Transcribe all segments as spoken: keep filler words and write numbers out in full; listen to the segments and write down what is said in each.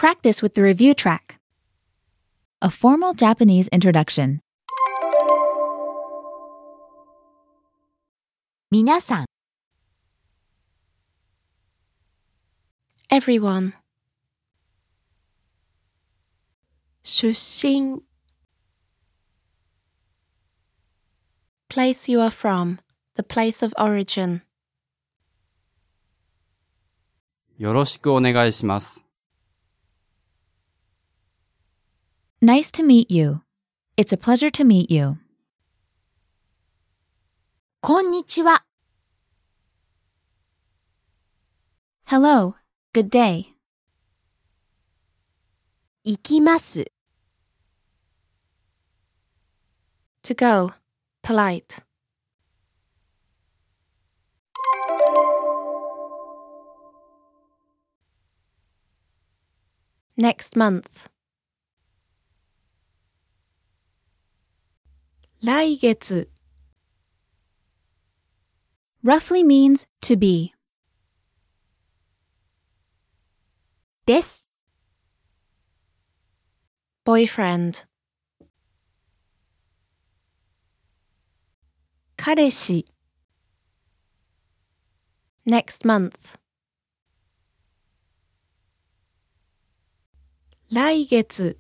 practice with the review track. A formal Japanese introduction. 皆さん everyone, 出身 place you are from, the place of origin. よろしくお願いします。 Nice to meet you. It's a pleasure to meet you. こんにちは Hello, good day. 行きます To go, polite. Next month, 来月 Roughly means to be. です boyfriend, 彼氏 next month, 来月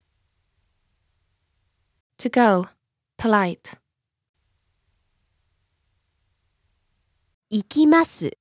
to go, polite. 行きます